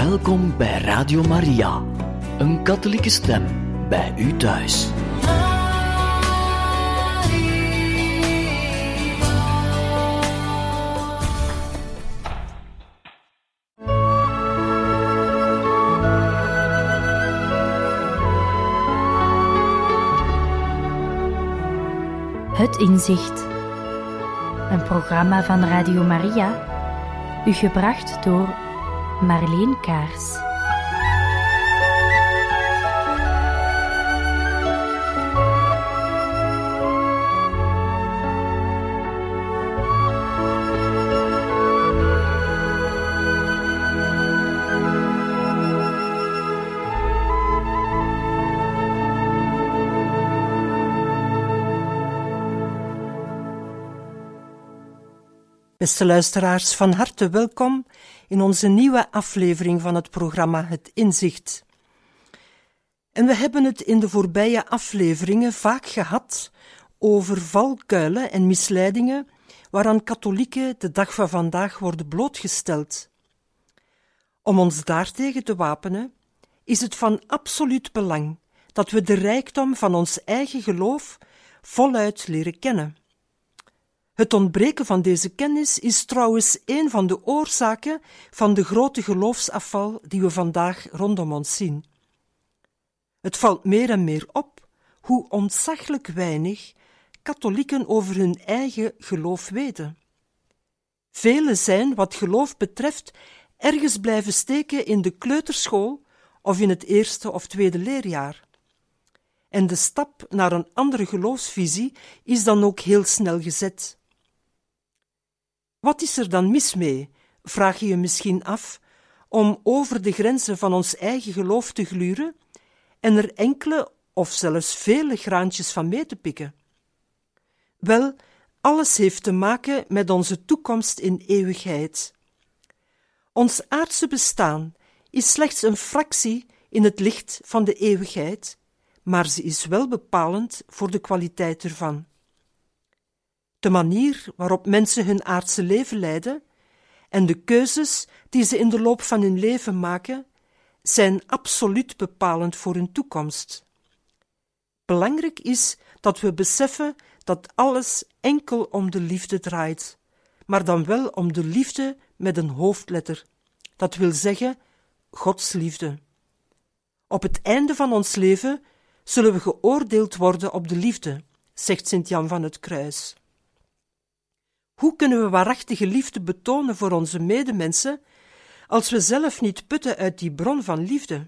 Welkom bij Radio Maria, een katholieke stem bij u thuis. Het Inzicht, een programma van Radio Maria, u gebracht door Marleen Kaars. Beste luisteraars, van harte welkom in onze nieuwe aflevering van het programma Het Inzicht. En we hebben het in de voorbije afleveringen vaak gehad over valkuilen en misleidingen waaraan katholieken de dag van vandaag worden blootgesteld. Om ons daartegen te wapenen, is het van absoluut belang dat we de rijkdom van ons eigen geloof voluit leren kennen. Het ontbreken van deze kennis is trouwens een van de oorzaken van de grote geloofsafval die we vandaag rondom ons zien. Het valt meer en meer op hoe ontzaglijk weinig katholieken over hun eigen geloof weten. Velen zijn, wat geloof betreft, ergens blijven steken in de kleuterschool of in het eerste of tweede leerjaar. En de stap naar een andere geloofsvisie is dan ook heel snel gezet. Wat is er dan mis mee, vraag je je misschien af, om over de grenzen van ons eigen geloof te gluren en er enkele of zelfs vele graantjes van mee te pikken? Wel, alles heeft te maken met onze toekomst in eeuwigheid. Ons aardse bestaan is slechts een fractie in het licht van de eeuwigheid, maar ze is wel bepalend voor de kwaliteit ervan. De manier waarop mensen hun aardse leven leiden en de keuzes die ze in de loop van hun leven maken, zijn absoluut bepalend voor hun toekomst. Belangrijk is dat we beseffen dat alles enkel om de liefde draait, maar dan wel om de liefde met een hoofdletter. Dat wil zeggen, Gods liefde. Op het einde van ons leven zullen we geoordeeld worden op de liefde, zegt Sint-Jan van het Kruis. Hoe kunnen we waarachtige liefde betonen voor onze medemensen als we zelf niet putten uit die bron van liefde?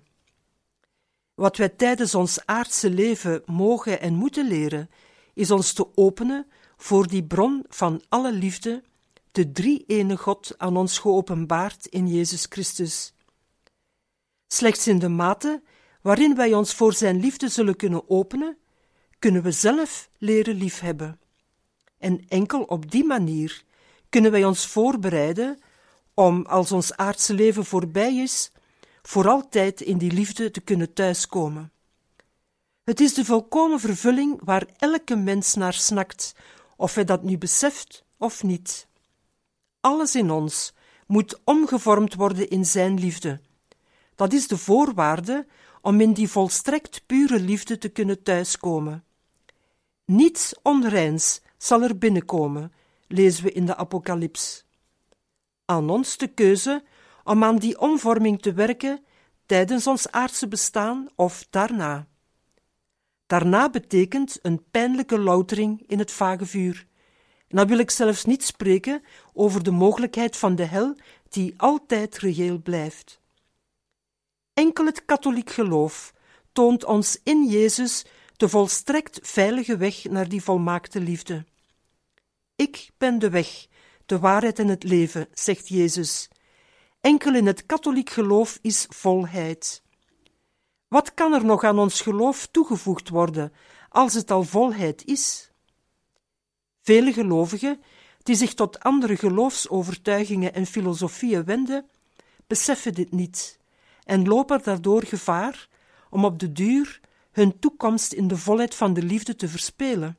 Wat wij tijdens ons aardse leven mogen en moeten leren, is ons te openen voor die bron van alle liefde, de drie-ene God aan ons geopenbaard in Jezus Christus. Slechts in de mate waarin wij ons voor zijn liefde zullen kunnen openen, kunnen we zelf leren liefhebben. En enkel op die manier kunnen wij ons voorbereiden om, als ons aardse leven voorbij is, voor altijd in die liefde te kunnen thuiskomen. Het is de volkomen vervulling waar elke mens naar snakt, of hij dat nu beseft of niet. Alles in ons moet omgevormd worden in zijn liefde. Dat is de voorwaarde om in die volstrekt pure liefde te kunnen thuiskomen. Niets onreins zal er binnenkomen, lezen we in de Apocalyps. Aan ons de keuze om aan die omvorming te werken tijdens ons aardse bestaan of daarna. Daarna betekent een pijnlijke loutering in het vage vuur. En dan wil ik zelfs niet spreken over de mogelijkheid van de hel die altijd reëel blijft. Enkel het katholiek geloof toont ons in Jezus de volstrekt veilige weg naar die volmaakte liefde. Ik ben de weg, de waarheid en het leven, zegt Jezus. Enkel in het katholiek geloof is volheid. Wat kan er nog aan ons geloof toegevoegd worden, als het al volheid is? Vele gelovigen, die zich tot andere geloofsovertuigingen en filosofieën wenden, beseffen dit niet en lopen daardoor gevaar om op de duur hun toekomst in de volheid van de liefde te verspelen.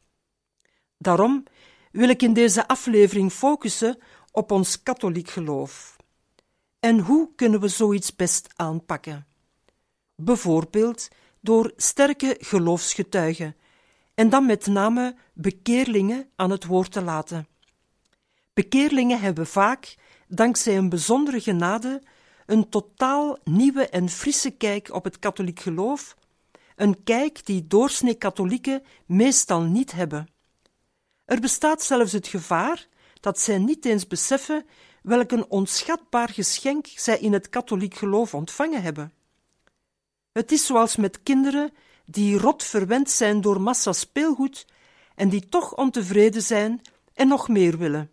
Daarom wil ik in deze aflevering focussen op ons katholiek geloof. En hoe kunnen we zoiets best aanpakken? Bijvoorbeeld door sterke geloofsgetuigen en dan met name bekeerlingen aan het woord te laten. Bekeerlingen hebben vaak, dankzij een bijzondere genade, een totaal nieuwe en frisse kijk op het katholiek geloof, een kijk die doorsnee katholieken meestal niet hebben. Er bestaat zelfs het gevaar dat zij niet eens beseffen welk een onschatbaar geschenk zij in het katholiek geloof ontvangen hebben. Het is zoals met kinderen die rot verwend zijn door massa speelgoed en die toch ontevreden zijn en nog meer willen.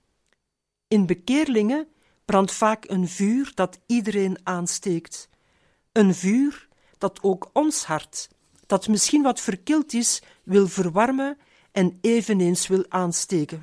In bekeerlingen brandt vaak een vuur dat iedereen aansteekt. Een vuur dat ook ons hart, dat misschien wat verkild is, wil verwarmen en eveneens wil aansteken.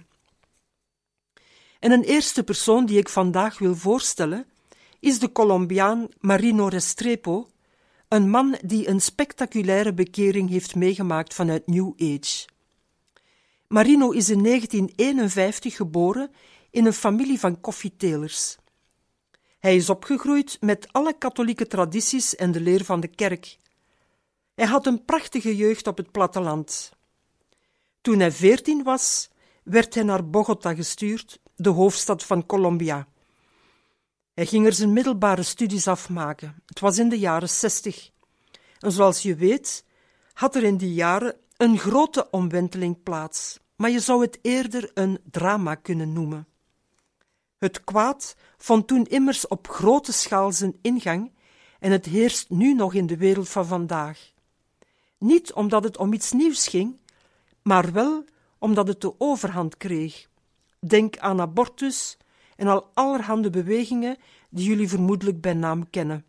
En een eerste persoon die ik vandaag wil voorstellen is de Colombiaan Marino Restrepo, een man die een spectaculaire bekering heeft meegemaakt vanuit New Age. Marino is in 1951 geboren in een familie van koffietelers. Hij is opgegroeid met alle katholieke tradities en de leer van de kerk. Hij had een prachtige jeugd op het platteland. Toen hij 14 was, werd hij naar Bogota gestuurd, de hoofdstad van Colombia. Hij ging er zijn middelbare studies afmaken. Het was in de jaren 60. En zoals je weet, had er in die jaren een grote omwenteling plaats, maar je zou het eerder een drama kunnen noemen. Het kwaad vond toen immers op grote schaal zijn ingang en het heerst nu nog in de wereld van vandaag. Niet omdat het om iets nieuws ging, maar wel omdat het de overhand kreeg. Denk aan abortus en al allerhande bewegingen die jullie vermoedelijk bij naam kennen.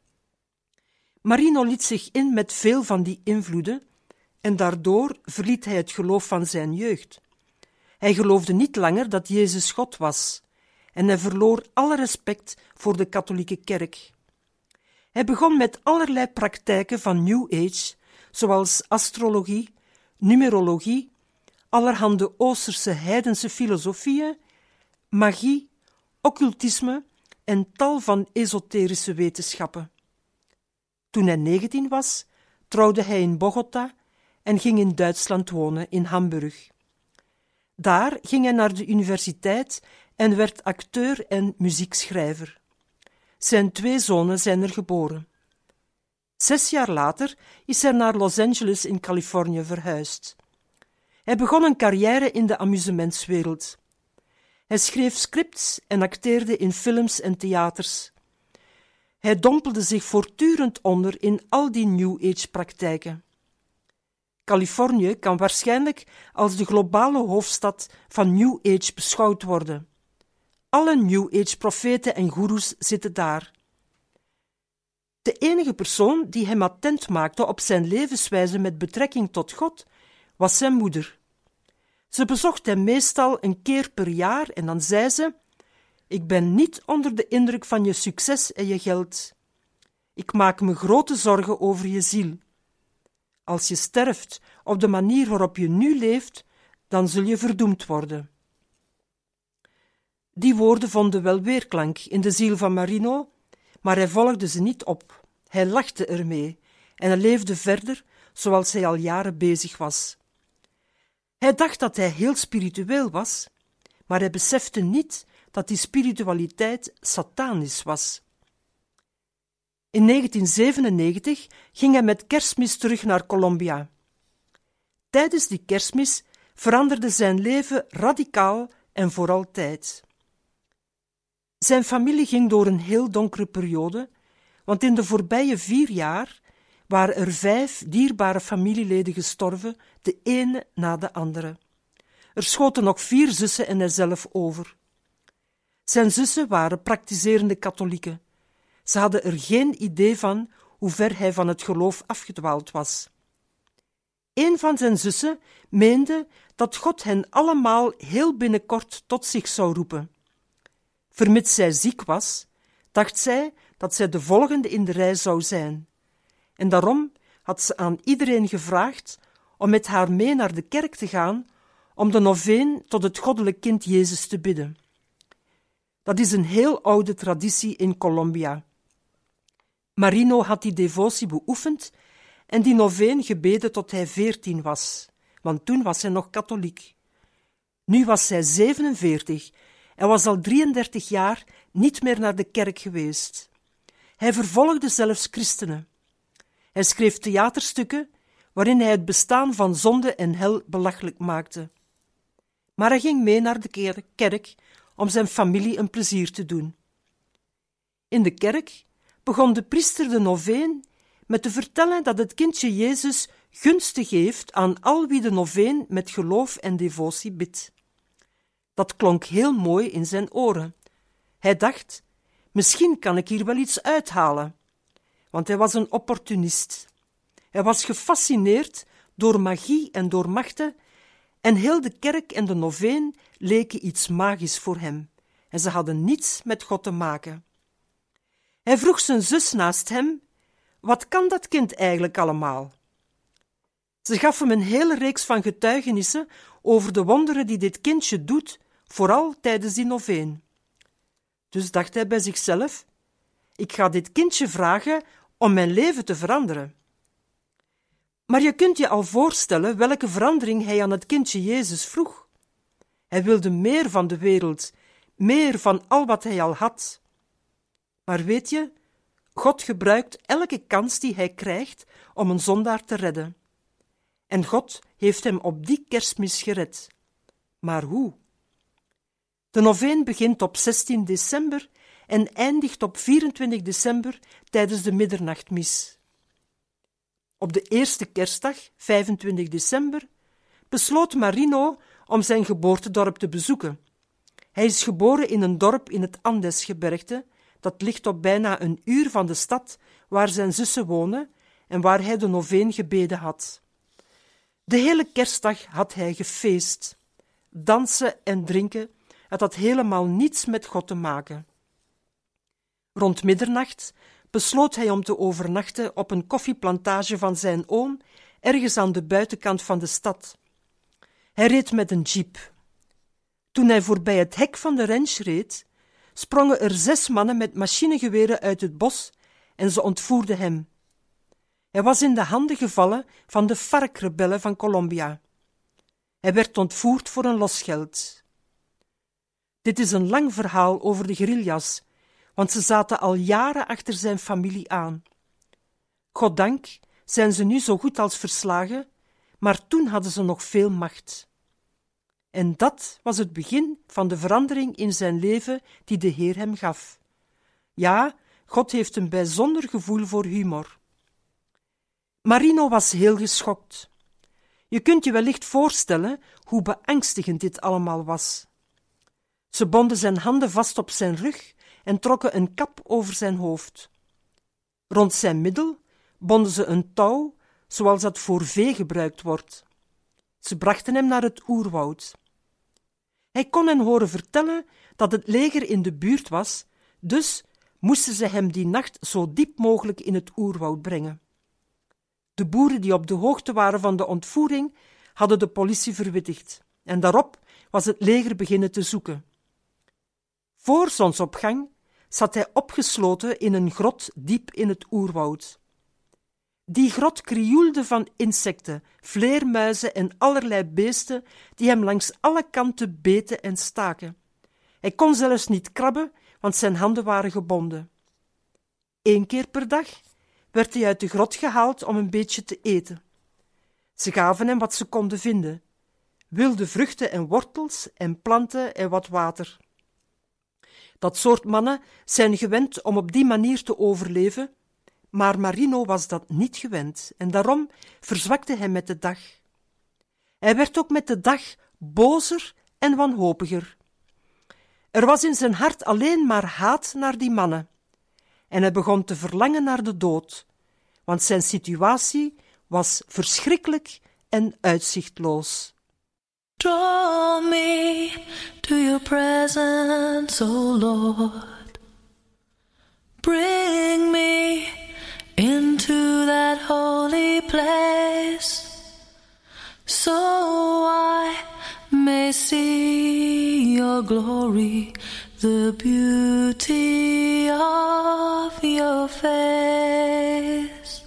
Marino liet zich in met veel van die invloeden en daardoor verliet hij het geloof van zijn jeugd. Hij geloofde niet langer dat Jezus God was en hij verloor alle respect voor de katholieke kerk. Hij begon met allerlei praktijken van New Age, zoals astrologie, numerologie, allerhande Oosterse heidense filosofieën, magie, occultisme en tal van esoterische wetenschappen. Toen hij 19 was, trouwde hij in Bogota en ging in Duitsland wonen, in Hamburg. Daar ging hij naar de universiteit en werd acteur en muziekschrijver. Zijn 2 zonen zijn er geboren. 6 jaar later is hij naar Los Angeles in Californië verhuisd. Hij begon een carrière in de amusementswereld. Hij schreef scripts en acteerde in films en theaters. Hij dompelde zich voortdurend onder in al die New Age-praktijken. Californië kan waarschijnlijk als de globale hoofdstad van New Age beschouwd worden. Alle New Age-profeten en goeroes zitten daar. De enige persoon die hem attent maakte op zijn levenswijze met betrekking tot God, was zijn moeder. Ze bezocht hem meestal een keer per jaar en dan zei ze: "Ik ben niet onder de indruk van je succes en je geld. Ik maak me grote zorgen over je ziel. Als je sterft op de manier waarop je nu leeft, dan zul je verdoemd worden." Die woorden vonden wel weerklank in de ziel van Marino, maar hij volgde ze niet op. Hij lachte ermee en hij leefde verder zoals hij al jaren bezig was. Hij dacht dat hij heel spiritueel was, maar hij besefte niet dat die spiritualiteit satanisch was. In 1997 ging hij met Kerstmis terug naar Colombia. Tijdens die Kerstmis veranderde zijn leven radicaal en voor altijd. Zijn familie ging door een heel donkere periode, want in de voorbije 4 jaar waren er 5 dierbare familieleden gestorven, de ene na de andere. Er schoten nog 4 zussen en hijzelf over. Zijn zussen waren praktiserende katholieken. Ze hadden er geen idee van hoe ver hij van het geloof afgedwaald was. Een van zijn zussen meende dat God hen allemaal heel binnenkort tot zich zou roepen. Vermits zij ziek was, dacht zij dat zij de volgende in de rij zou zijn. En daarom had ze aan iedereen gevraagd om met haar mee naar de kerk te gaan om de noveen tot het goddelijk kind Jezus te bidden. Dat is een heel oude traditie in Colombia. Marino had die devotie beoefend en die noveen gebeden tot hij 14 was, want toen was hij nog katholiek. Nu was hij 47 en was al 33 jaar niet meer naar de kerk geweest. Hij vervolgde zelfs christenen. Hij schreef theaterstukken waarin hij het bestaan van zonde en hel belachelijk maakte. Maar hij ging mee naar de kerk om zijn familie een plezier te doen. In de kerk begon de priester de noveen met te vertellen dat het kindje Jezus gunsten geeft aan al wie de noveen met geloof en devotie bidt. Dat klonk heel mooi in zijn oren. Hij dacht, misschien kan ik hier wel iets uithalen, want hij was een opportunist. Hij was gefascineerd door magie en door machten en heel de kerk en de noveen leken iets magisch voor hem en ze hadden niets met God te maken. Hij vroeg zijn zus naast hem, wat kan dat kind eigenlijk allemaal? Ze gaf hem een hele reeks van getuigenissen over de wonderen die dit kindje doet, vooral tijdens die noveen. Dus dacht hij bij zichzelf, ik ga dit kindje vragen om mijn leven te veranderen. Maar je kunt je al voorstellen welke verandering hij aan het kindje Jezus vroeg. Hij wilde meer van de wereld, meer van al wat hij al had. Maar weet je, God gebruikt elke kans die hij krijgt om een zondaar te redden. En God heeft hem op die Kerstmis gered. Maar hoe? De noveen begint op 16 december en eindigt op 24 december tijdens de middernachtmis. Op de eerste kerstdag, 25 december, besloot Marino om zijn geboortedorp te bezoeken. Hij is geboren in een dorp in het Andesgebergte, dat ligt op bijna een uur van de stad waar zijn zussen wonen en waar hij de noveen gebeden had. De hele kerstdag had hij gefeest. Dansen en drinken, het had helemaal niets met God te maken. Rond middernacht besloot hij om te overnachten op een koffieplantage van zijn oom, ergens aan de buitenkant van de stad. Hij reed met een jeep. Toen hij voorbij het hek van de ranch reed, sprongen er 6 mannen met machinegeweren uit het bos en ze ontvoerden hem. Hij was in de handen gevallen van de FARC-rebellen van Colombia. Hij werd ontvoerd voor een losgeld. Dit is een lang verhaal over de guerrillas, want ze zaten al jaren achter zijn familie aan. Goddank zijn ze nu zo goed als verslagen, maar toen hadden ze nog veel macht. En dat was het begin van de verandering in zijn leven die de Heer hem gaf. Ja, God heeft een bijzonder gevoel voor humor. Marino was heel geschokt. Je kunt je wellicht voorstellen hoe beangstigend dit allemaal was. Ze bonden zijn handen vast op zijn rug en trokken een kap over zijn hoofd. Rond zijn middel bonden ze een touw, zoals dat voor vee gebruikt wordt. Ze brachten hem naar het oerwoud. Hij kon hen horen vertellen dat het leger in de buurt was, dus moesten ze hem die nacht zo diep mogelijk in het oerwoud brengen. De boeren die op de hoogte waren van de ontvoering hadden de politie verwittigd en daarop was het leger beginnen te zoeken. Voor zonsopgang zat hij opgesloten in een grot diep in het oerwoud. Die grot krioelde van insecten, vleermuizen en allerlei beesten die hem langs alle kanten beten en staken. Hij kon zelfs niet krabben, want zijn handen waren gebonden. 1 keer per dag werd hij uit de grot gehaald om een beetje te eten. Ze gaven hem wat ze konden vinden: wilde vruchten en wortels en planten en wat water. Dat soort mannen zijn gewend om op die manier te overleven, maar Marino was dat niet gewend en daarom verzwakte hij met de dag. Hij werd ook met de dag bozer en wanhopiger. Er was in zijn hart alleen maar haat naar die mannen en hij begon te verlangen naar de dood, want zijn situatie was verschrikkelijk en uitzichtloos. Draw me to your presence, O Lord. Bring me into that holy place, so I may see your glory, the beauty of your face.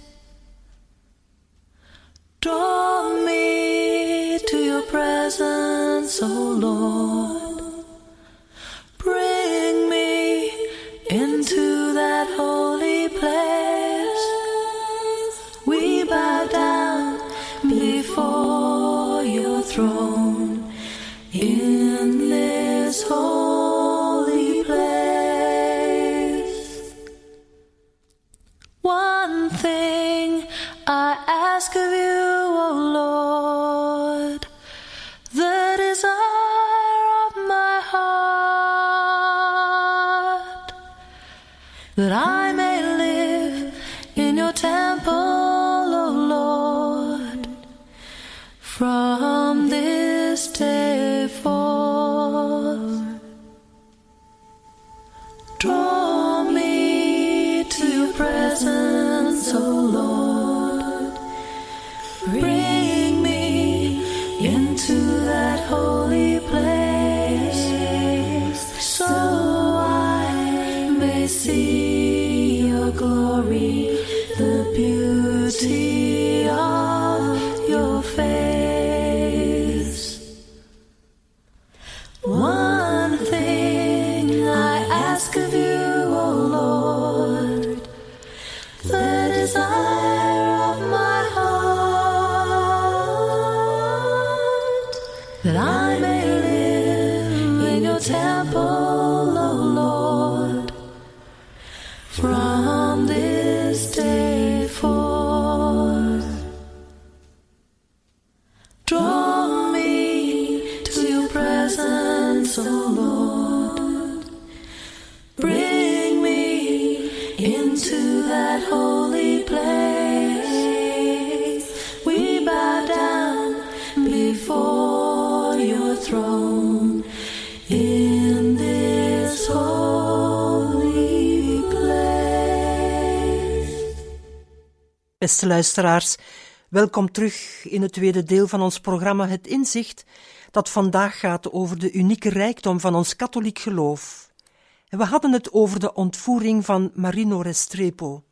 Draw me to your presence, O Lord. Bring me into that holy place. We bow down before your throne in this holy place. One thing I ask of you, O Lord, the desire of my heart, that I may live in your temple, O Lord, from this day forth. Draw me to your presence, O Lord. Bring me into that holy place, so I may see your glory, the beauty of your face. One thing I ask of you, O Lord, the desire of my heart, that I may live in your temple, O Lord, from this day forth. Draw me to your presence, O Lord. Bring me into that holy place. We bow down before your throne in this holy place. Beste luisteraars, welkom terug in het tweede deel van ons programma Het Inzicht, dat vandaag gaat over de unieke rijkdom van ons katholiek geloof. En we hadden het over de ontvoering van Marino Restrepo.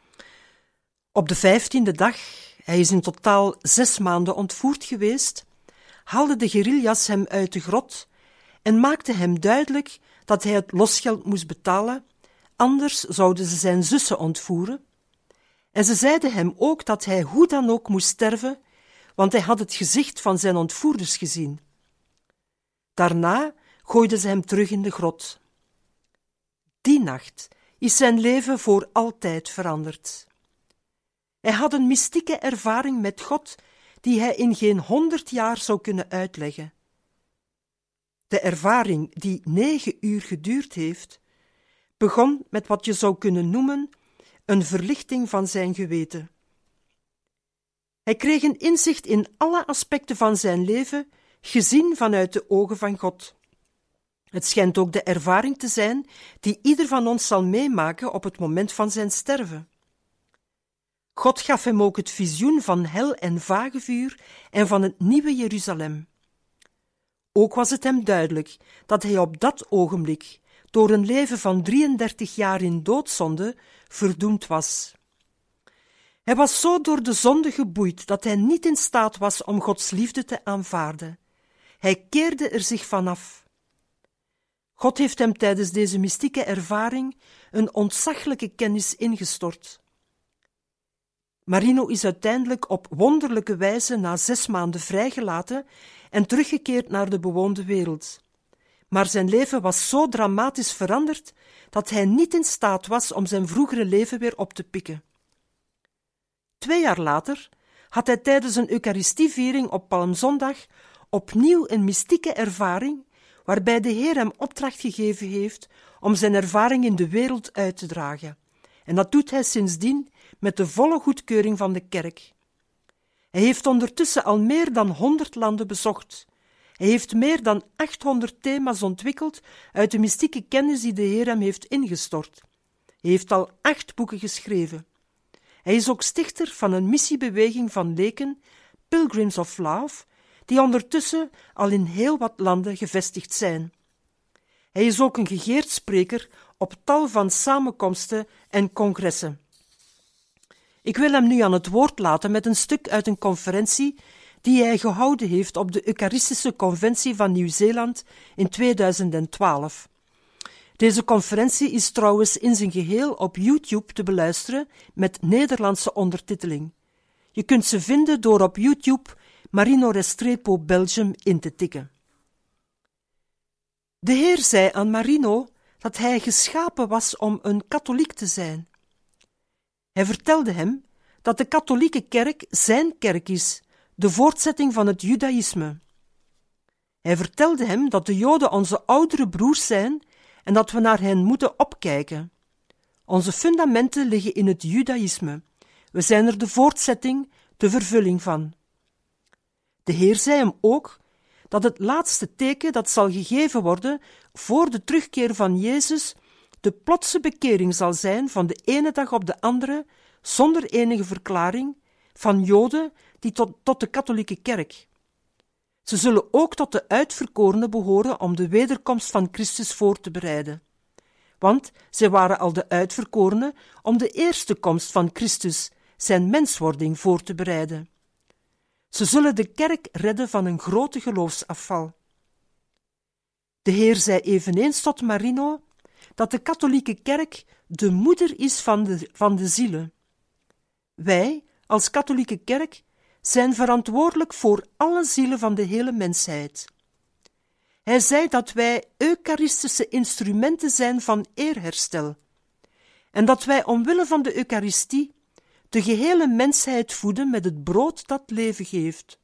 Op de 15e dag, hij is in totaal 6 maanden ontvoerd geweest, haalden de guerrillas hem uit de grot en maakten hem duidelijk dat hij het losgeld moest betalen, anders zouden ze zijn zussen ontvoeren. En ze zeiden hem ook dat hij hoe dan ook moest sterven, want hij had het gezicht van zijn ontvoerders gezien. Daarna gooiden ze hem terug in de grot. Die nacht is zijn leven voor altijd veranderd. Hij had een mystieke ervaring met God die hij in geen 100 jaar zou kunnen uitleggen. De ervaring, die 9 uur geduurd heeft, begon met wat je zou kunnen noemen een verlichting van zijn geweten. Hij kreeg een inzicht in alle aspecten van zijn leven, gezien vanuit de ogen van God. Het schijnt ook de ervaring te zijn die ieder van ons zal meemaken op het moment van zijn sterven. God gaf hem ook het visioen van hel en vagevuur en van het nieuwe Jeruzalem. Ook was het hem duidelijk dat hij op dat ogenblik, door een leven van 33 jaar in doodzonde, verdoemd was. Hij was zo door de zonde geboeid dat hij niet in staat was om Gods liefde te aanvaarden. Hij keerde er zich vanaf. God heeft hem tijdens deze mystieke ervaring een ontzaglijke kennis ingestort. Marino is uiteindelijk op wonderlijke wijze na 6 maanden vrijgelaten en teruggekeerd naar de bewoonde wereld. Maar zijn leven was zo dramatisch veranderd dat hij niet in staat was om zijn vroegere leven weer op te pikken. 2 jaar later had hij tijdens een Eucharistieviering op Palmzondag opnieuw een mystieke ervaring, waarbij de Heer hem opdracht gegeven heeft om zijn ervaring in de wereld uit te dragen. En dat doet hij sindsdien met de volle goedkeuring van de kerk. Hij heeft ondertussen al meer dan 100 landen bezocht. Hij heeft meer dan 800 thema's ontwikkeld uit de mystieke kennis die de Heer hem heeft ingestort. Hij heeft al 8 boeken geschreven. Hij is ook stichter van een missiebeweging van leken, Pilgrims of Love, die ondertussen al in heel wat landen gevestigd zijn. Hij is ook een gegeerd spreker op tal van samenkomsten en congressen. Ik wil hem nu aan het woord laten met een stuk uit een conferentie die hij gehouden heeft op de Eucharistische Conventie van Nieuw-Zeeland in 2012. Deze conferentie is trouwens in zijn geheel op YouTube te beluisteren met Nederlandse ondertiteling. Je kunt ze vinden door op YouTube Marino Restrepo Belgium in te tikken. De Heer zei aan Marino dat hij geschapen was om een katholiek te zijn. Hij vertelde hem dat de katholieke kerk zijn kerk is, de voortzetting van het judaïsme. Hij vertelde hem dat de Joden onze oudere broers zijn en dat we naar hen moeten opkijken. Onze fundamenten liggen in het judaïsme. We zijn er de voortzetting, de vervulling van. De Heer zei hem ook dat het laatste teken dat zal gegeven worden voor de terugkeer van Jezus de plotse bekering zal zijn van de ene dag op de andere, zonder enige verklaring, van Joden die tot de katholieke kerk. Ze zullen ook tot de uitverkorenen behoren om de wederkomst van Christus voor te bereiden. Want zij waren al de uitverkorenen om de eerste komst van Christus, zijn menswording, voor te bereiden. Ze zullen de kerk redden van een grote geloofsafval. De Heer zei eveneens tot Marino dat de katholieke kerk de moeder is van de zielen. Wij, als katholieke kerk, zijn verantwoordelijk voor alle zielen van de hele mensheid. Hij zei dat wij eucharistische instrumenten zijn van eerherstel en dat wij omwille van de Eucharistie de gehele mensheid voeden met het brood dat leven geeft.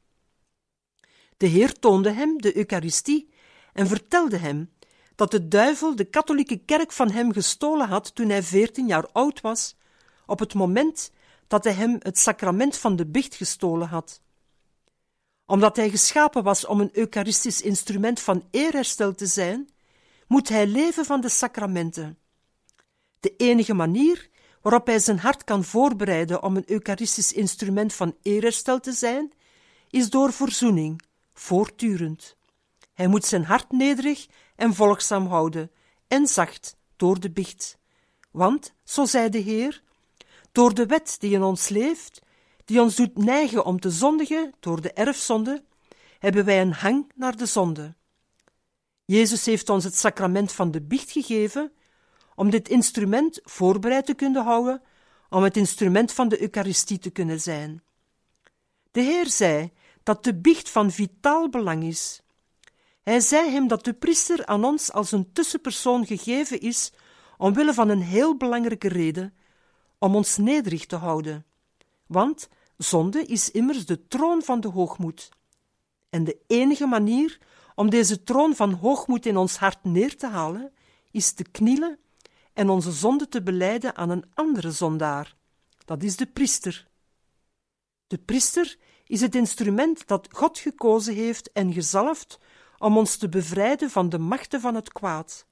De Heer toonde hem de Eucharistie en vertelde hem dat de duivel de katholieke kerk van hem gestolen had toen hij 14 jaar oud was, op het moment dat hij hem het sacrament van de biecht gestolen had. Omdat hij geschapen was om een eucharistisch instrument van eerherstel te zijn, moet hij leven van de sacramenten. De enige manier waarop hij zijn hart kan voorbereiden om een eucharistisch instrument van eerherstel te zijn, is door verzoening, voortdurend. Hij moet zijn hart nederig en volgzaam houden, en zacht door de biecht. Want, zo zei de Heer, door de wet die in ons leeft, die ons doet neigen om te zondigen door de erfzonde, hebben wij een hang naar de zonde. Jezus heeft ons het sacrament van de biecht gegeven, om dit instrument voorbereid te kunnen houden, om het instrument van de Eucharistie te kunnen zijn. De Heer zei dat de biecht van vitaal belang is. Hij zei hem dat de priester aan ons als een tussenpersoon gegeven is, omwille van een heel belangrijke reden, om ons nederig te houden. Want zonde is immers de troon van de hoogmoed. En de enige manier om deze troon van hoogmoed in ons hart neer te halen, is te knielen en onze zonde te belijden aan een andere zondaar. Dat is de priester. De priester is het instrument dat God gekozen heeft en gezalfd om ons te bevrijden van de machten van het kwaad.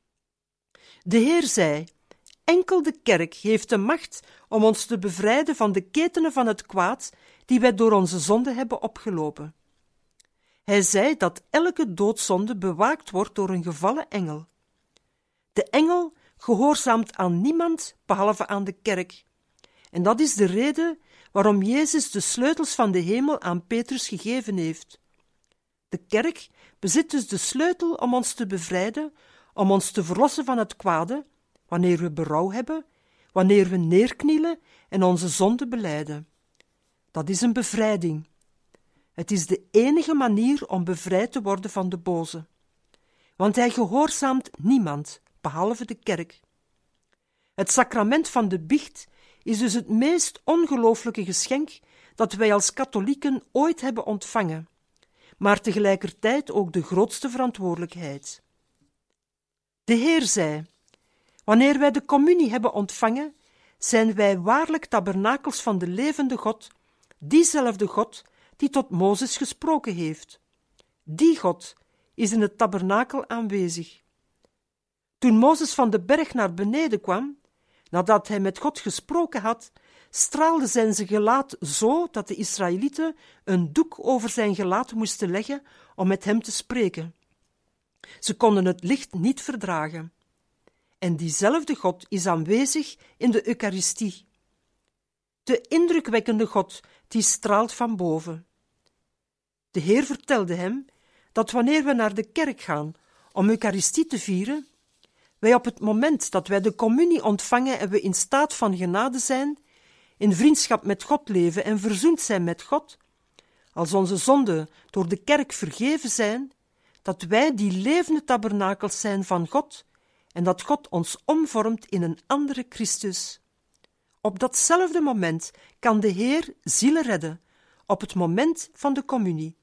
De Heer zei: enkel de kerk heeft de macht om ons te bevrijden van de ketenen van het kwaad die wij door onze zonde hebben opgelopen. Hij zei dat elke doodzonde bewaakt wordt door een gevallen engel. De engel gehoorzaamt aan niemand behalve aan de kerk. En dat is de reden waarom Jezus de sleutels van de hemel aan Petrus gegeven heeft. De kerk bezit dus de sleutel om ons te bevrijden, om ons te verlossen van het kwade, wanneer we berouw hebben, wanneer we neerknielen en onze zonde belijden. Dat is een bevrijding. Het is de enige manier om bevrijd te worden van de boze. Want hij gehoorzaamt niemand, behalve de kerk. Het sacrament van de biecht is dus het meest ongelooflijke geschenk dat wij als katholieken ooit hebben ontvangen, maar tegelijkertijd ook de grootste verantwoordelijkheid. De Heer zei: wanneer wij de communie hebben ontvangen, zijn wij waarlijk tabernakels van de levende God, diezelfde God die tot Mozes gesproken heeft. Die God is in het tabernakel aanwezig. Toen Mozes van de berg naar beneden kwam, nadat hij met God gesproken had, straalde zijn gelaat zo dat de Israëlieten een doek over zijn gelaat moesten leggen om met hem te spreken. Ze konden het licht niet verdragen. En diezelfde God is aanwezig in de Eucharistie. De indrukwekkende God die straalt van boven. De Heer vertelde hem dat wanneer we naar de kerk gaan om Eucharistie te vieren, wij op het moment dat wij de communie ontvangen en we in staat van genade zijn, in vriendschap met God leven en verzoend zijn met God, als onze zonden door de kerk vergeven zijn, dat wij die levende tabernakels zijn van God en dat God ons omvormt in een andere Christus. Op datzelfde moment kan de Heer zielen redden, op het moment van de communie.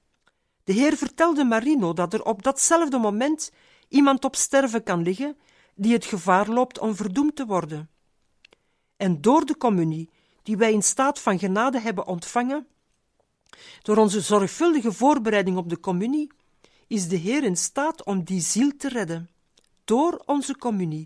De Heer vertelde Marino dat er op datzelfde moment iemand op sterven kan liggen die het gevaar loopt om verdoemd te worden. En door de communie, die wij in staat van genade hebben ontvangen, door onze zorgvuldige voorbereiding op de communie, is de Heer in staat om die ziel te redden, door onze communie.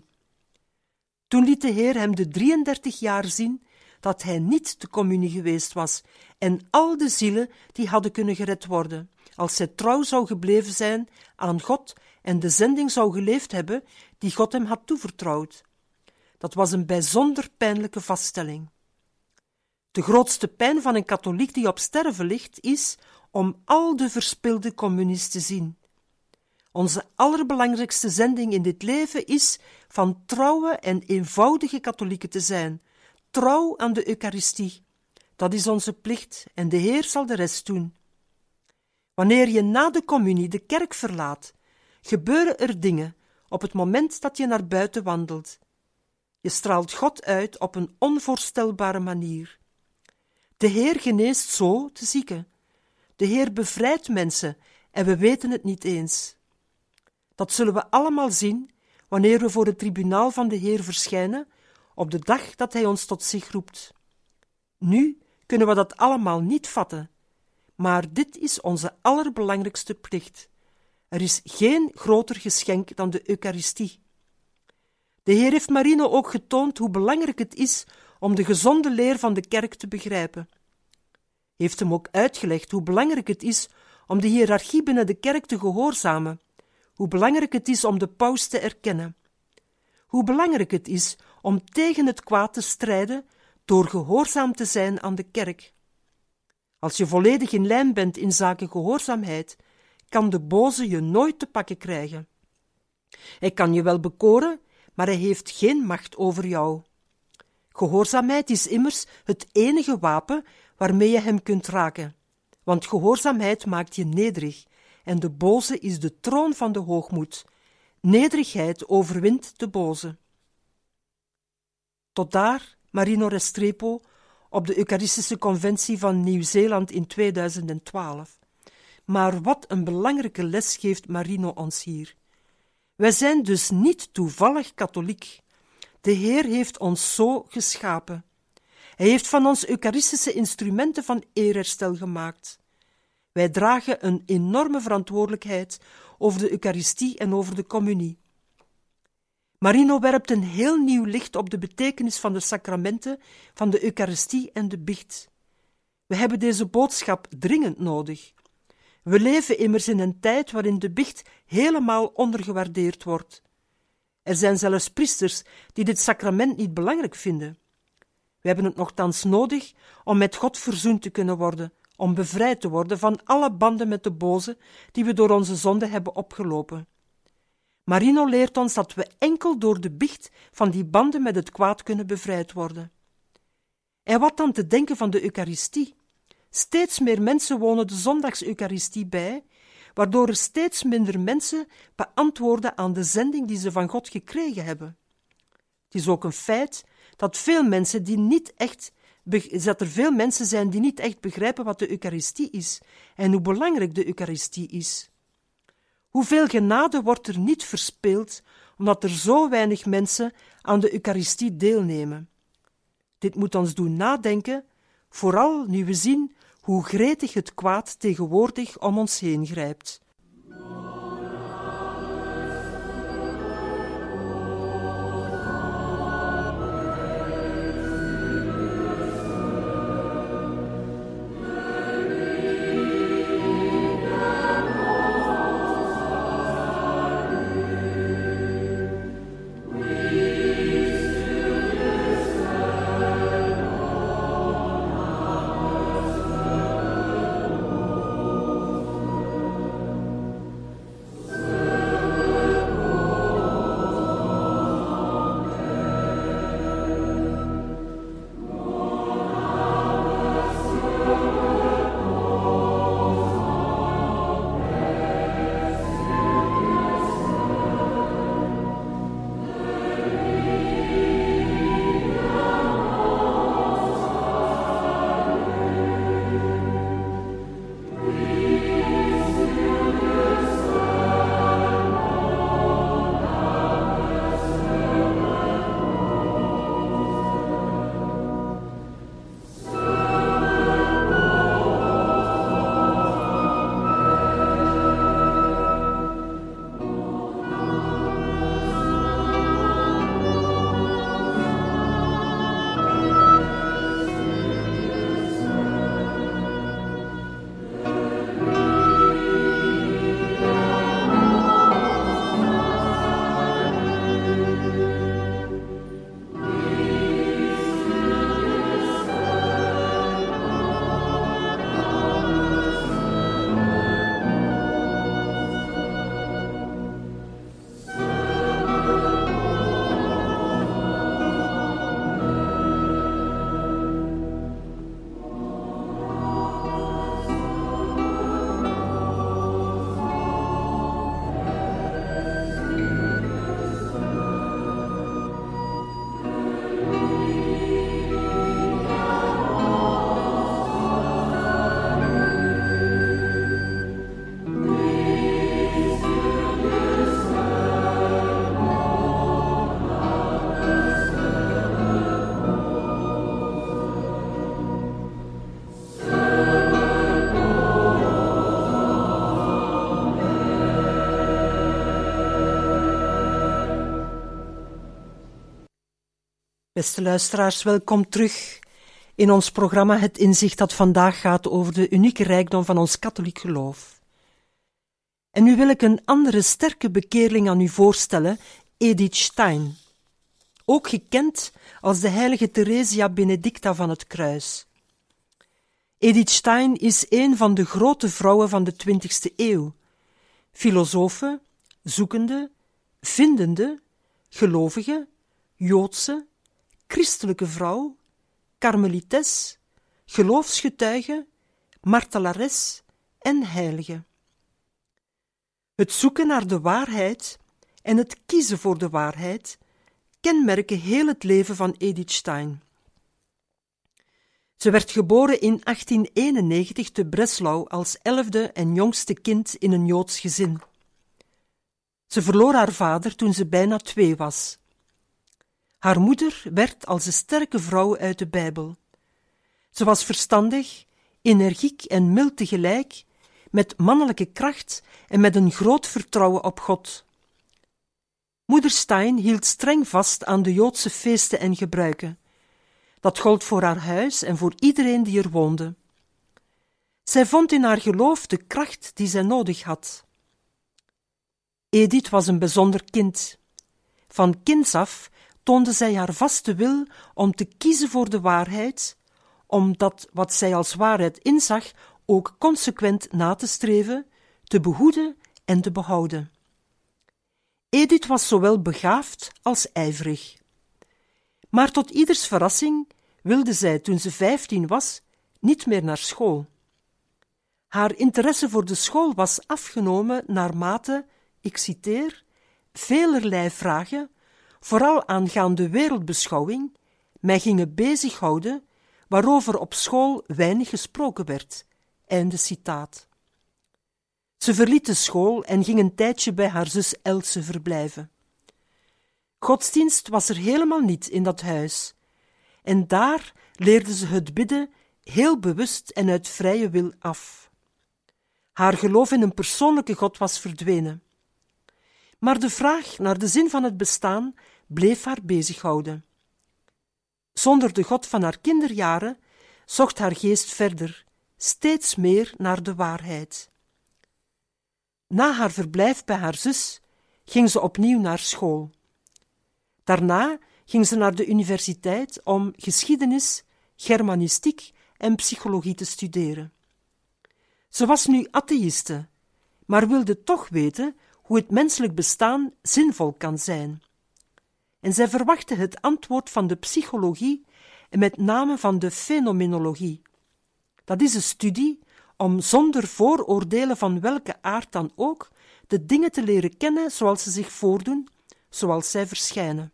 Toen liet de Heer hem de 33 jaar zien dat hij niet de communie geweest was en al de zielen die hadden kunnen gered worden, als hij trouw zou gebleven zijn aan God en de zending zou geleefd hebben die God hem had toevertrouwd. Dat was een bijzonder pijnlijke vaststelling. De grootste pijn van een katholiek die op sterven ligt, is om al de verspilde communies te zien. Onze allerbelangrijkste zending in dit leven is van trouwe en eenvoudige katholieken te zijn, trouw aan de Eucharistie. Dat is onze plicht en de Heer zal de rest doen. Wanneer je na de communie de kerk verlaat, gebeuren er dingen op het moment dat je naar buiten wandelt. Je straalt God uit op een onvoorstelbare manier. De Heer geneest zo de zieken. De Heer bevrijdt mensen en we weten het niet eens. Dat zullen we allemaal zien wanneer we voor het tribunaal van de Heer verschijnen op de dag dat Hij ons tot zich roept. Nu kunnen we dat allemaal niet vatten, maar dit is onze allerbelangrijkste plicht. Er is geen groter geschenk dan de Eucharistie. De Heer heeft Marino ook getoond hoe belangrijk het is om de gezonde leer van de kerk te begrijpen. Heeft hem ook uitgelegd hoe belangrijk het is om de hiërarchie binnen de kerk te gehoorzamen, hoe belangrijk het is om de paus te erkennen, hoe belangrijk het is om tegen het kwaad te strijden door gehoorzaam te zijn aan de kerk. Als je volledig in lijn bent in zaken gehoorzaamheid, kan de boze je nooit te pakken krijgen. Hij kan je wel bekoren, maar hij heeft geen macht over jou. Gehoorzaamheid is immers het enige wapen waarmee je hem kunt raken, want gehoorzaamheid maakt je nederig en de boze is de troon van de hoogmoed. Nederigheid overwint de boze. Tot daar Marino Restrepo op de Eucharistische Conventie van Nieuw-Zeeland in 2012. Maar wat een belangrijke les geeft Marino ons hier. Wij zijn dus niet toevallig katholiek. De Heer heeft ons zo geschapen. Hij heeft van ons Eucharistische instrumenten van eerherstel gemaakt. Wij dragen een enorme verantwoordelijkheid over de Eucharistie en over de communie. Marino werpt een heel nieuw licht op de betekenis van de sacramenten, van de Eucharistie en de biecht. We hebben deze boodschap dringend nodig. We leven immers in een tijd waarin de biecht helemaal ondergewaardeerd wordt. Er zijn zelfs priesters die dit sacrament niet belangrijk vinden. We hebben het nochtans nodig om met God verzoend te kunnen worden, om bevrijd te worden van alle banden met de boze die we door onze zonde hebben opgelopen. Marino leert ons dat we enkel door de biecht van die banden met het kwaad kunnen bevrijd worden. En wat dan te denken van de Eucharistie? Steeds meer mensen wonen de zondags-Eucharistie bij, waardoor er steeds minder mensen beantwoorden aan de zending die ze van God gekregen hebben. Het is ook een feit dat er veel mensen zijn die niet echt begrijpen wat de Eucharistie is en hoe belangrijk de Eucharistie is. Hoeveel genade wordt er niet verspeeld, omdat er zo weinig mensen aan de Eucharistie deelnemen. Dit moet ons doen nadenken, vooral nu we zien hoe gretig het kwaad tegenwoordig om ons heen grijpt. Beste luisteraars, welkom terug in ons programma Het Inzicht, dat vandaag gaat over de unieke rijkdom van ons katholiek geloof. En nu wil ik een andere sterke bekeerling aan u voorstellen, Edith Stein. Ook gekend als de heilige Theresia Benedicta van het Kruis. Edith Stein is een van de grote vrouwen van de 20e eeuw. Filosofe, zoekende, vindende, gelovige, Joodse, christelijke vrouw, karmelites, geloofsgetuige, martelares en heilige. Het zoeken naar de waarheid en het kiezen voor de waarheid kenmerken heel het leven van Edith Stein. Ze werd geboren in 1891 te Breslau als 11e en jongste kind in een Joods gezin. Ze verloor haar vader toen ze bijna 2 was. Haar moeder werd als een sterke vrouw uit de Bijbel. Ze was verstandig, energiek en mild tegelijk, met mannelijke kracht en met een groot vertrouwen op God. Moeder Stein hield streng vast aan de Joodse feesten en gebruiken. Dat gold voor haar huis en voor iedereen die er woonde. Zij vond in haar geloof de kracht die zij nodig had. Edith was een bijzonder kind. Van kinds af toonde zij haar vaste wil om te kiezen voor de waarheid, om dat wat zij als waarheid inzag ook consequent na te streven, te behoeden en te behouden. Edith was zowel begaafd als ijverig. Maar tot ieders verrassing wilde zij, toen ze 15 was, niet meer naar school. Haar interesse voor de school was afgenomen naarmate, ik citeer, velerlei vragen, vooral aangaande wereldbeschouwing, mij gingen bezighouden, waarover op school weinig gesproken werd. Einde citaat. Ze verliet de school en ging een tijdje bij haar zus Else verblijven. Godsdienst was er helemaal niet in dat huis, en daar leerde ze het bidden heel bewust en uit vrije wil af. Haar geloof in een persoonlijke God was verdwenen. Maar de vraag naar de zin van het bestaan bleef haar bezighouden. Zonder de God van haar kinderjaren zocht haar geest verder, steeds meer naar de waarheid. Na haar verblijf bij haar zus ging ze opnieuw naar school. Daarna ging ze naar de universiteit om geschiedenis, germanistiek en psychologie te studeren. Ze was nu atheïste, maar wilde toch weten hoe het menselijk bestaan zinvol kan zijn. En zij verwachtte het antwoord van de psychologie en met name van de fenomenologie. Dat is een studie om zonder vooroordelen van welke aard dan ook de dingen te leren kennen zoals ze zich voordoen, zoals zij verschijnen.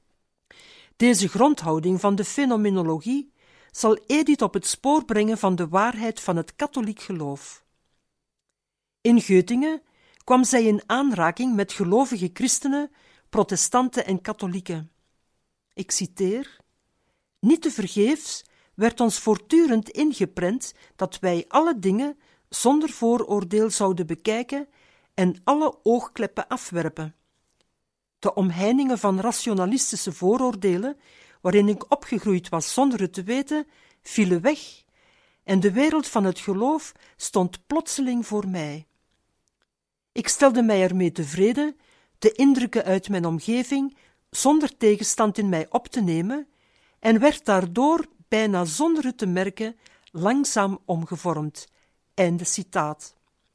Deze grondhouding van de fenomenologie zal Edith op het spoor brengen van de waarheid van het katholiek geloof. In Göttingen kwam zij in aanraking met gelovige christenen, protestanten en katholieken. Ik citeer: niet tevergeefs werd ons voortdurend ingeprent dat wij alle dingen zonder vooroordeel zouden bekijken en alle oogkleppen afwerpen. De omheiningen van rationalistische vooroordelen, waarin ik opgegroeid was zonder het te weten, vielen weg en de wereld van het geloof stond plotseling voor mij. Ik stelde mij ermee tevreden de indrukken uit mijn omgeving zonder tegenstand in mij op te nemen en werd daardoor, bijna zonder het te merken, langzaam omgevormd. Einde citaat.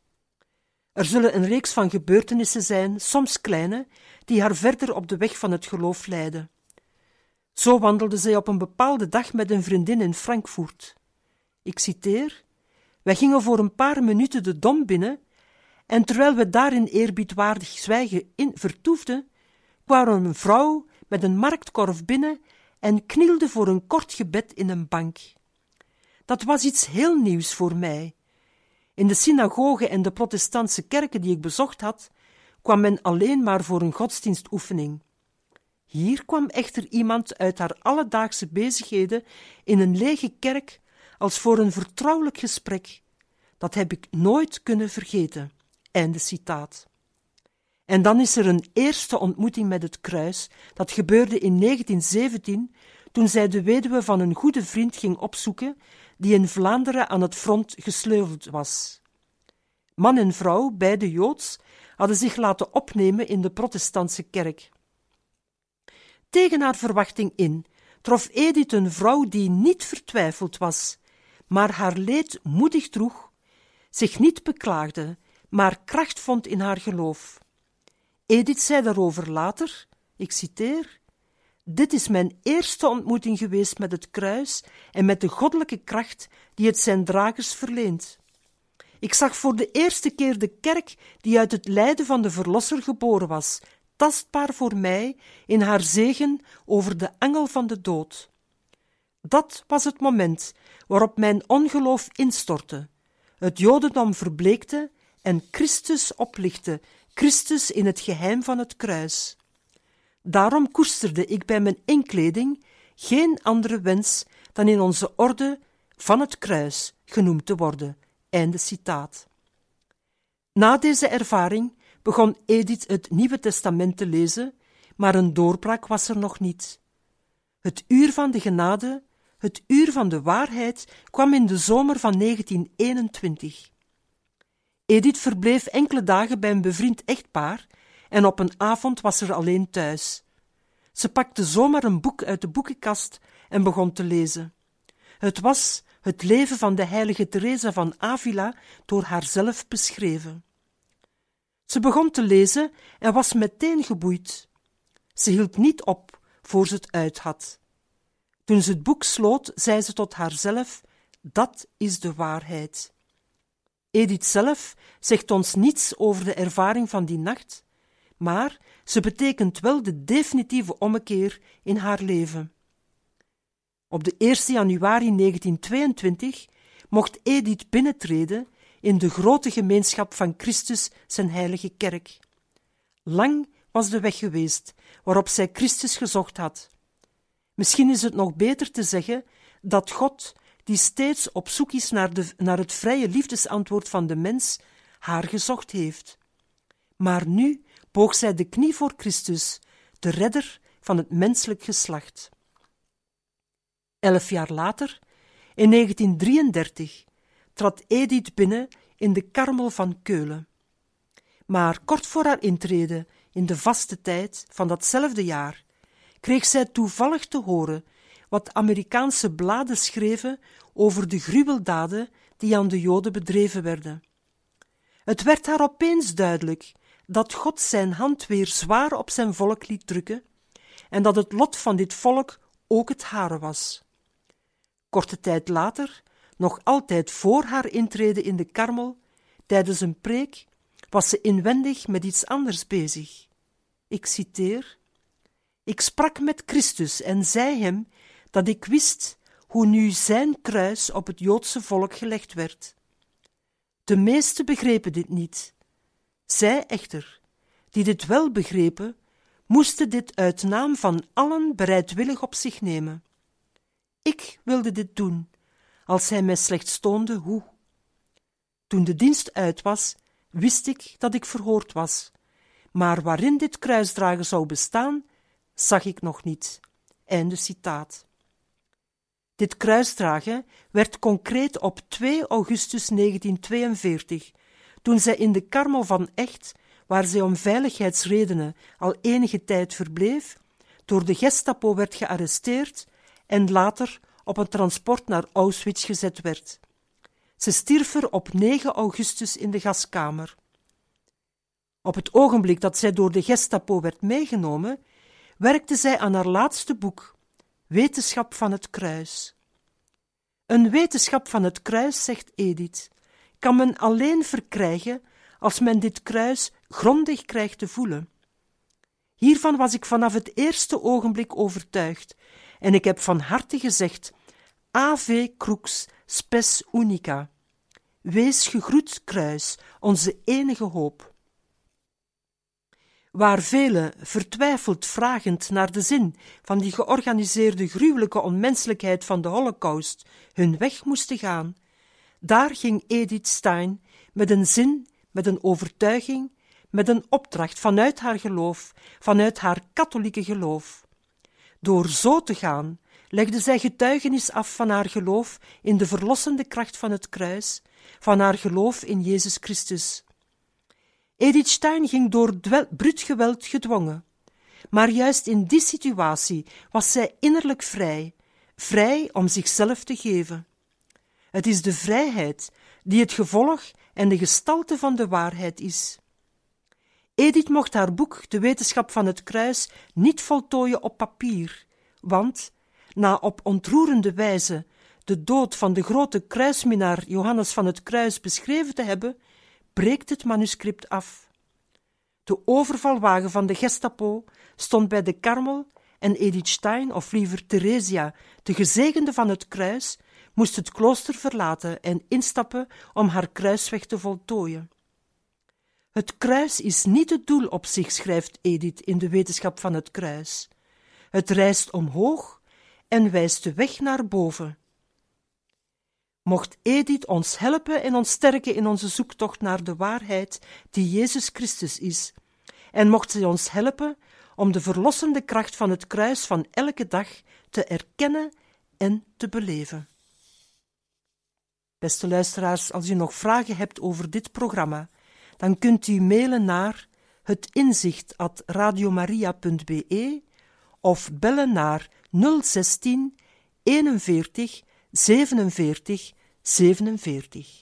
Er zullen een reeks van gebeurtenissen zijn, soms kleine, die haar verder op de weg van het geloof leidden. Zo wandelde zij op een bepaalde dag met een vriendin in Frankfurt. Ik citeer: wij gingen voor een paar minuten de Dom binnen en terwijl we daar in eerbiedwaardig zwijgen vertoefden, kwam een vrouw met een marktkorf binnen en knielde voor een kort gebed in een bank. Dat was iets heel nieuws voor mij. In de synagogen en de protestantse kerken die ik bezocht had, kwam men alleen maar voor een godsdienstoefening. Hier kwam echter iemand uit haar alledaagse bezigheden in een lege kerk als voor een vertrouwelijk gesprek. Dat heb ik nooit kunnen vergeten. Einde citaat. En dan is er een eerste ontmoeting met het kruis, dat gebeurde in 1917, toen zij de weduwe van een goede vriend ging opzoeken die in Vlaanderen aan het front gesneuveld was. Man en vrouw, beide Joods, hadden zich laten opnemen in de protestantse kerk. Tegen haar verwachting in trof Edith een vrouw die niet vertwijfeld was, maar haar leed moedig droeg, zich niet beklaagde, maar kracht vond in haar geloof. Edith zei daarover later, ik citeer: "Dit is mijn eerste ontmoeting geweest met het kruis en met de goddelijke kracht die het zijn dragers verleent. Ik zag voor de eerste keer de kerk die uit het lijden van de Verlosser geboren was, tastbaar voor mij in haar zegen over de angel van de dood. Dat was het moment waarop mijn ongeloof instortte, het Jodendom verbleekte en Christus oplichtte, Christus in het geheim van het kruis. Daarom koesterde ik bij mijn inkleding geen andere wens dan in onze orde van het kruis genoemd te worden." Einde citaat. Na deze ervaring begon Edith het Nieuwe Testament te lezen, maar een doorbraak was er nog niet. Het uur van de genade, het uur van de waarheid, kwam in de zomer van 1921. Edith verbleef enkele dagen bij een bevriend echtpaar en op een avond was ze alleen thuis. Ze pakte zomaar een boek uit de boekenkast en begon te lezen. Het was het leven van de heilige Teresa van Avila door haarzelf beschreven. Ze begon te lezen en was meteen geboeid. Ze hield niet op voor ze het uit had. Toen ze het boek sloot, zei ze tot haarzelf: "Dat is de waarheid." Edith zelf zegt ons niets over de ervaring van die nacht, maar ze betekent wel de definitieve ommekeer in haar leven. Op de 1 januari 1922 mocht Edith binnentreden in de grote gemeenschap van Christus zijn heilige kerk. Lang was de weg geweest waarop zij Christus gezocht had. Misschien is het nog beter te zeggen dat God, die steeds op zoek is naar het vrije liefdesantwoord van de mens, haar gezocht heeft. Maar nu boog zij de knie voor Christus, de redder van het menselijk geslacht. 11 jaar later, in 1933, trad Edith binnen in de Karmel van Keulen. Maar kort voor haar intrede in de vaste tijd van datzelfde jaar kreeg zij toevallig te horen wat Amerikaanse bladen schreven over de gruweldaden die aan de Joden bedreven werden. Het werd haar opeens duidelijk dat God zijn hand weer zwaar op zijn volk liet drukken en dat het lot van dit volk ook het hare was. Korte tijd later, nog altijd voor haar intrede in de Karmel, tijdens een preek, was ze inwendig met iets anders bezig. Ik citeer: "Ik sprak met Christus en zei hem dat ik wist hoe nu zijn kruis op het Joodse volk gelegd werd. De meesten begrepen dit niet. Zij echter, die dit wel begrepen, moesten dit uit naam van allen bereidwillig op zich nemen. Ik wilde dit doen, als hij mij slechts toonde hoe. Toen de dienst uit was, wist ik dat ik verhoord was, maar waarin dit kruisdragen zou bestaan, zag ik nog niet." Einde citaat. Dit kruisdragen werd concreet op 2 augustus 1942, toen zij in de Karmel van Echt, waar zij om veiligheidsredenen al enige tijd verbleef, door de Gestapo werd gearresteerd en later op een transport naar Auschwitz gezet werd. Ze stierf er op 9 augustus in de gaskamer. Op het ogenblik dat zij door de Gestapo werd meegenomen, werkte zij aan haar laatste boek, Wetenschap van het Kruis. Een wetenschap van het kruis, zegt Edith, kan men alleen verkrijgen als men dit kruis grondig krijgt te voelen. Hiervan was ik vanaf het eerste ogenblik overtuigd en ik heb van harte gezegd: Ave crux spes unica. Wees gegroet, kruis, onze enige hoop. Waar velen, vertwijfeld vragend naar de zin van die georganiseerde gruwelijke onmenselijkheid van de Holocaust hun weg moesten gaan, daar ging Edith Stein met een zin, met een overtuiging, met een opdracht vanuit haar geloof, vanuit haar katholieke geloof. Door zo te gaan, legde zij getuigenis af van haar geloof in de verlossende kracht van het kruis, van haar geloof in Jezus Christus. Edith Stein ging door bruut geweld gedwongen, maar juist in die situatie was zij innerlijk vrij om zichzelf te geven. Het is de vrijheid die het gevolg en de gestalte van de waarheid is. Edith mocht haar boek De Wetenschap van het Kruis niet voltooien op papier, want, na op ontroerende wijze de dood van de grote kruisminnaar Johannes van het Kruis beschreven te hebben, breekt het manuscript af. De overvalwagen van de Gestapo stond bij de Karmel en Edith Stein, of liever Theresia, de gezegende van het kruis, moest het klooster verlaten en instappen om haar kruisweg te voltooien. Het kruis is niet het doel op zich, schrijft Edith in De Wetenschap van het Kruis. Het rijst omhoog en wijst de weg naar boven. Mocht Edith ons helpen en ons sterken in onze zoektocht naar de waarheid die Jezus Christus is, en mocht zij ons helpen om de verlossende kracht van het kruis van elke dag te erkennen en te beleven. Beste luisteraars, als u nog vragen hebt over dit programma, dan kunt u mailen naar hetinzicht@radiomaria.be of bellen naar 016 41 47 47.